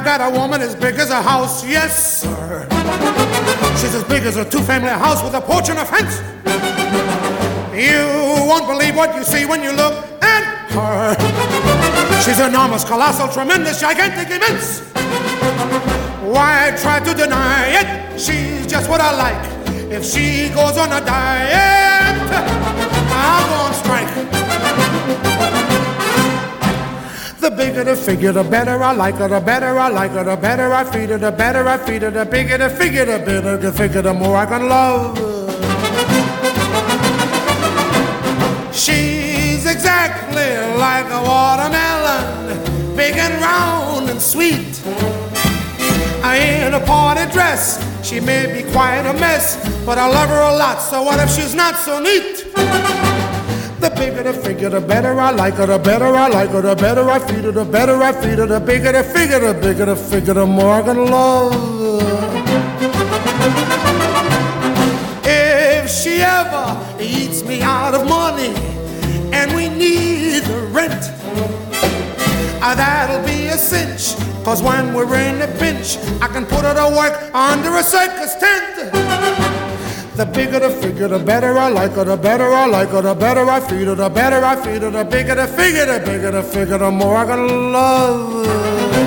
got a woman as big as a house, yes, sir. She's as big as a two-family house with a porch and a fence. You won't believe what you see when you look at her. She's enormous, colossal, tremendous, gigantic, immense. Why try to deny it? She's just what I like. If she goes on a diet, I'll go on strike. The bigger the figure, the better I like her. The better I like her, the better I feed her. The better I feed her, the bigger the figure, the better the figure, the more I can love her. She's exactly like a watermelon, big and round and sweet. In a party dress, she may be quite a mess, but I love her a lot, so what if she's not so neat? The bigger the figure, the better I like her. The better I like her, the better I feed her. The better I feed her, the bigger the figure, the bigger the figure, the more I can love her. If she ever eats me out of money and we need the rent, that'll be a cinch, 'cause when we're in a pinch, I can put her to work under a circus tent. The bigger the figure, the better I like her. The better I like her, the better I feed her. The better I feed her, the bigger the figure, the bigger the figure, the more I can love her.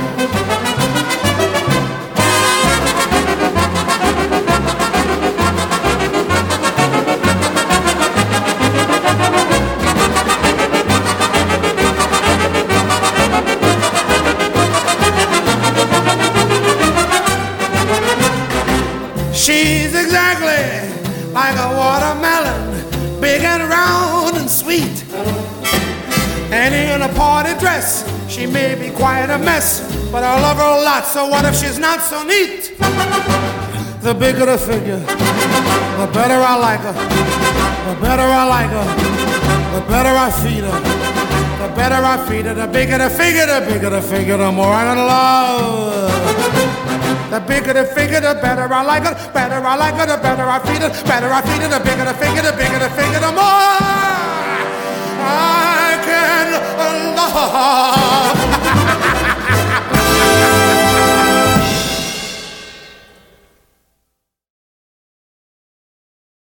She's exactly like a watermelon, big and round and sweet. And in a party dress, she may be quite a mess, but I love her a lot, so what if she's not so neat? The bigger the figure, the better I like her. The better I like her, the better I feed her. The better I feed her, the bigger the figure, the bigger the figure, the more I can love her. The bigger the figure, the better I like her. Better I like her, the better I feed her. Better I feed her, the bigger the figure, the bigger the figure, the more